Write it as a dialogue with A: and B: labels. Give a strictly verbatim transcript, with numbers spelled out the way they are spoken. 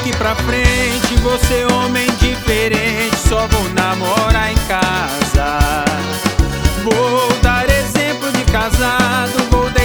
A: daqui pra frente vou ser homem diferente, só vou namorar em casa. Vou dar exemplo de casado, vou